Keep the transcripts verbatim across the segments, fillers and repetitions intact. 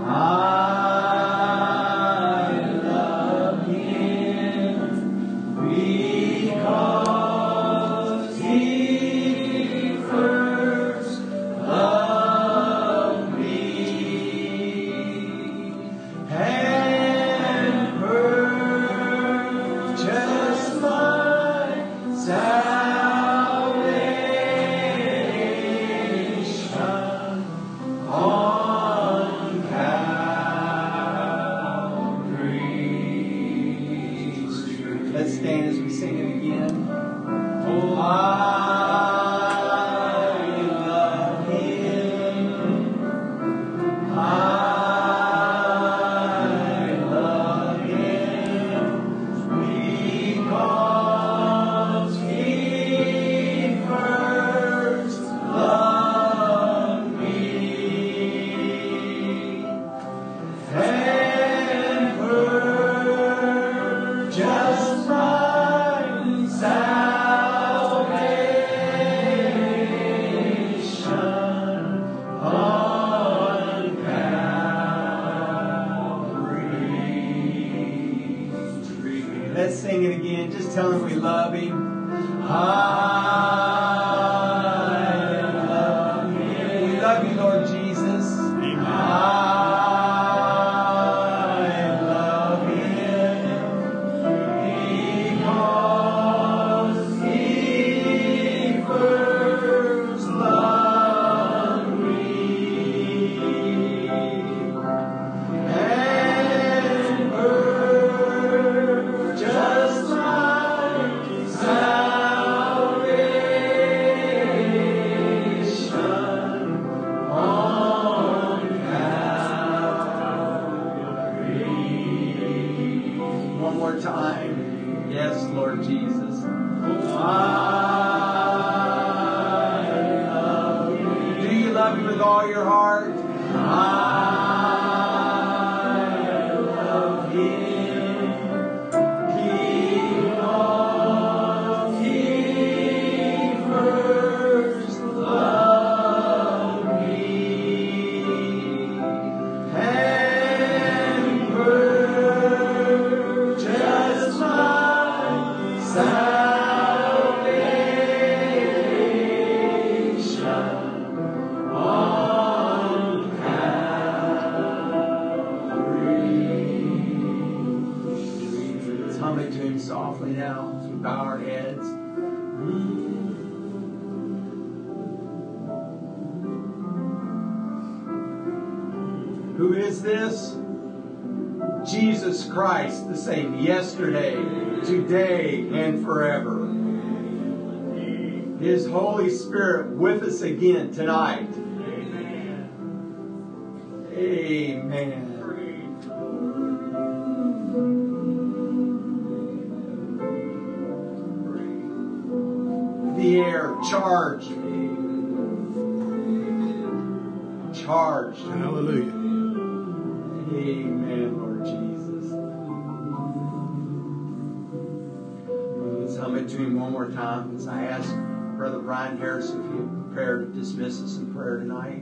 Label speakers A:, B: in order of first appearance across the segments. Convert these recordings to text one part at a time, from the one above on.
A: Who is this? Jesus Christ, the same yesterday, today, and forever. His Holy Spirit with us again tonight. Amen. The air charged. Charged.
B: Hallelujah.
A: Amen, Lord Jesus. Let's hum it to him one more time as I ask Brother Brian Harris if he would prepare to dismiss us in prayer tonight.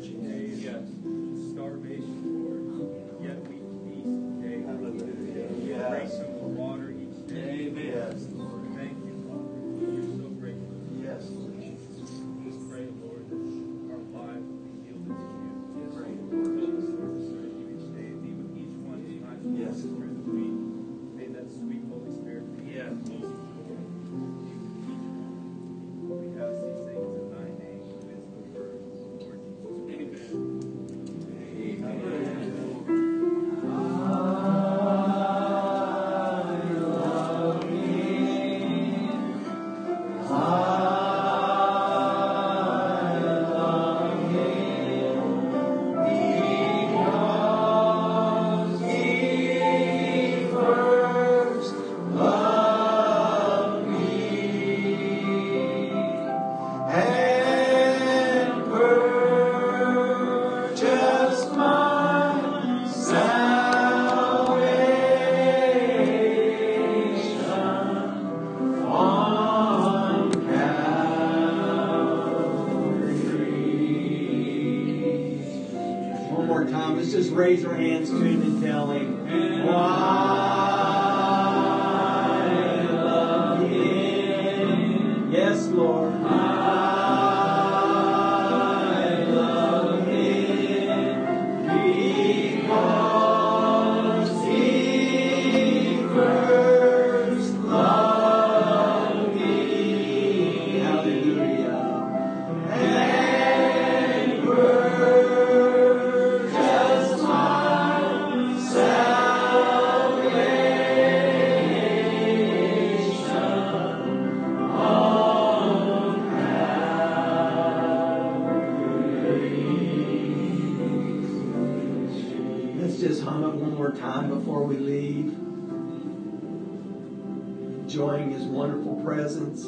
B: scorching days, yes. Starvation, Lord. Yet we feast daily. Hallelujah. Yes. Grace and the water each day. Amen. Yes, Lord. Thank you, Father. We're so grateful. Yes, Lord Jesus. Just pray, Lord, that our lives will be yielded to you. Yes, pray, Lord. Help us, Lord, to serve you each day. Be with each one tonight. Yes, through the week. May that sweet Holy Spirit be yes. close to the Lord. We ask these things in thy name, who is the word, Lord Jesus. Amen. Amen. Raise our hands to him and tell him, I love him. Yes, Lord. I love him because he first loved me. Hallelujah. And purchased my salvation on Calvary. Let's just hum it one more time before we leave. Enjoying his wonderful presence.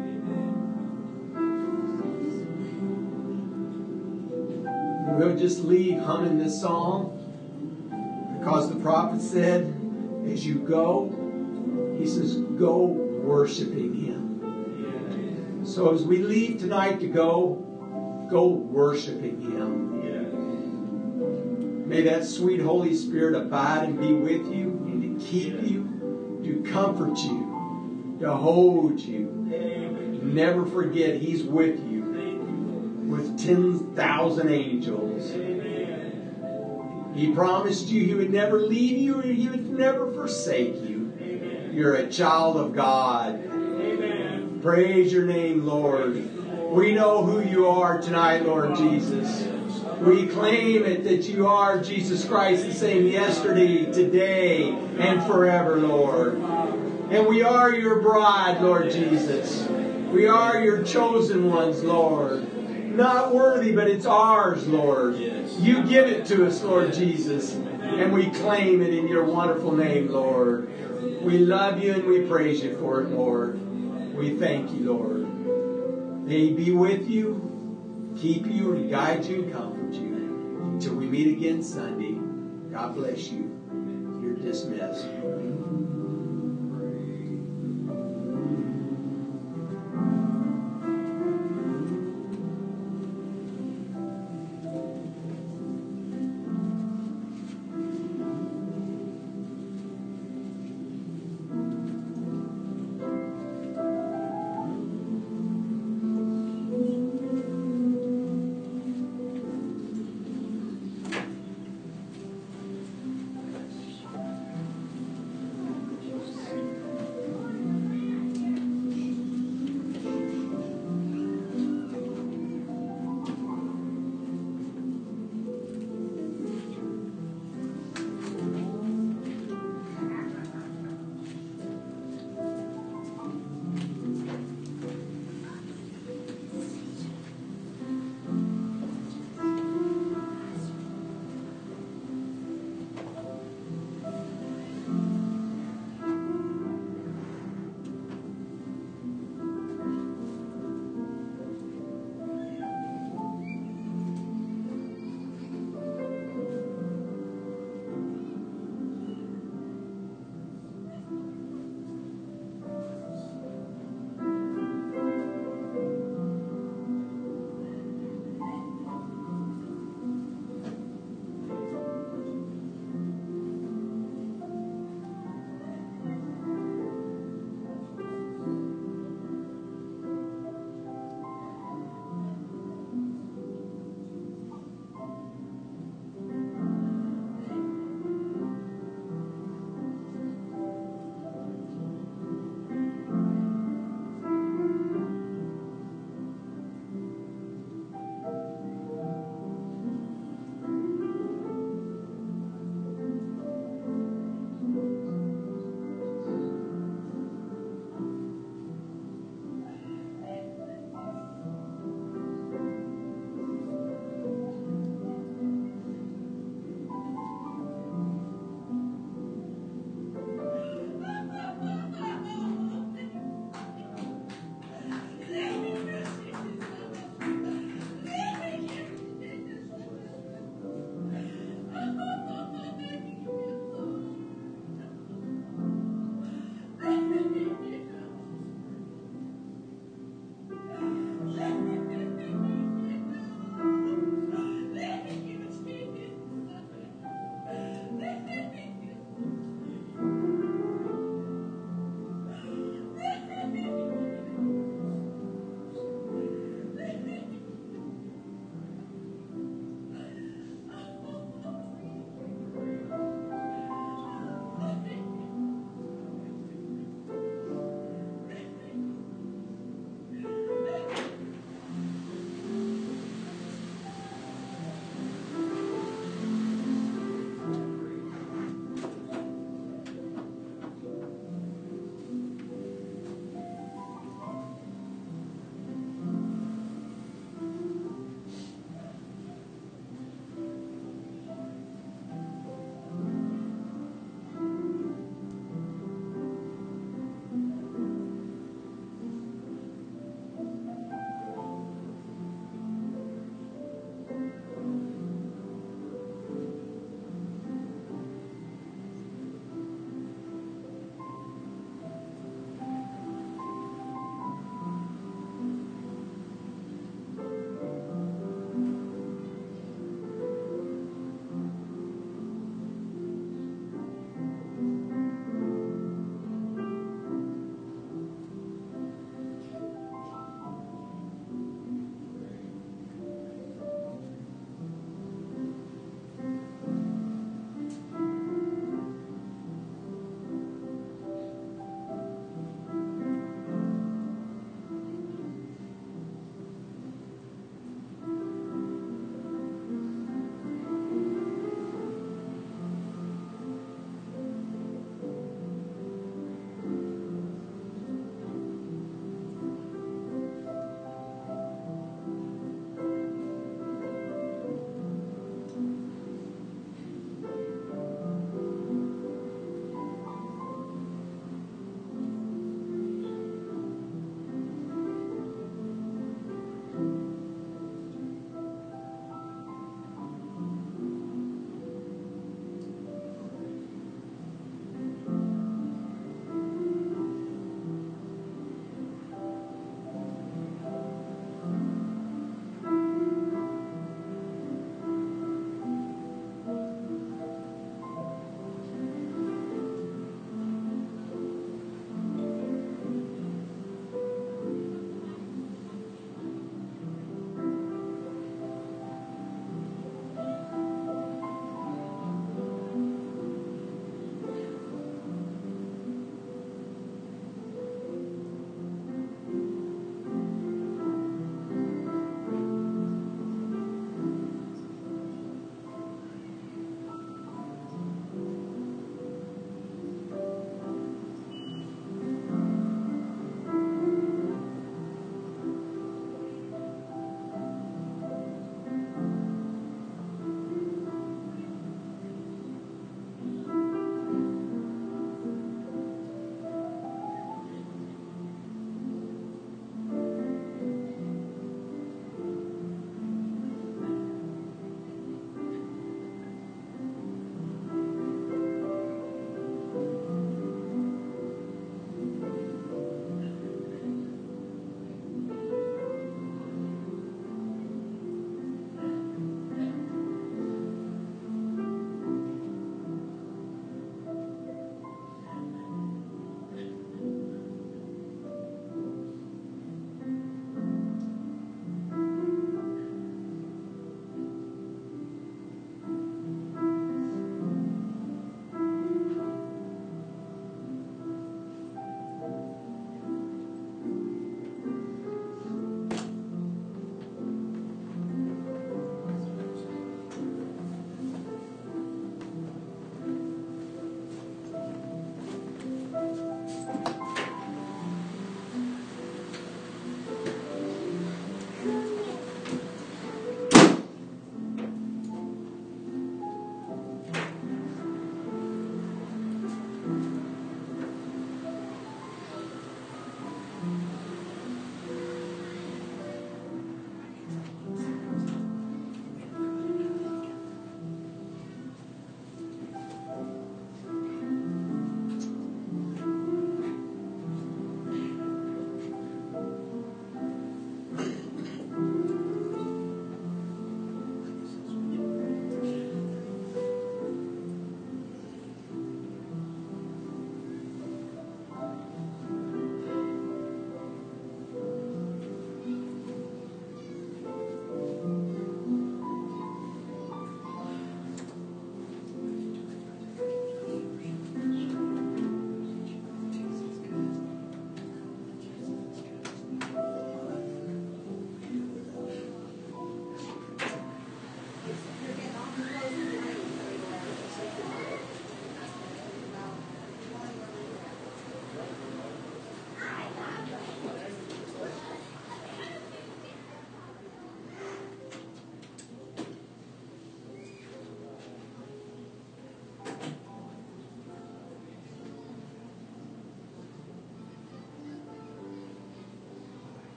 B: We'll just leave humming this song because the prophet said, as you go, he says, go worshiping him. So as we leave tonight to go, go worshiping him. May that sweet Holy Spirit abide and be with you and to keep you, to comfort you, to hold you. Never forget he's with you with ten thousand angels. Amen. He promised you he would never leave you and he would never forsake you. Amen. You're a child of God. Amen. Praise your name, Lord. We know who you are tonight, Lord Jesus. We claim it that you are Jesus Christ, the same yesterday, today, and forever, Lord. And we are your bride, Lord Jesus. We are your chosen ones, Lord. Not worthy, but it's ours, Lord. Yes. You give it to us, Lord Jesus, and we claim it in your wonderful name, Lord. We love you and we praise you for it, Lord. We thank you, Lord. May he be with you, keep you, and guide you and comfort you until we meet again Sunday. God bless you. You're dismissed.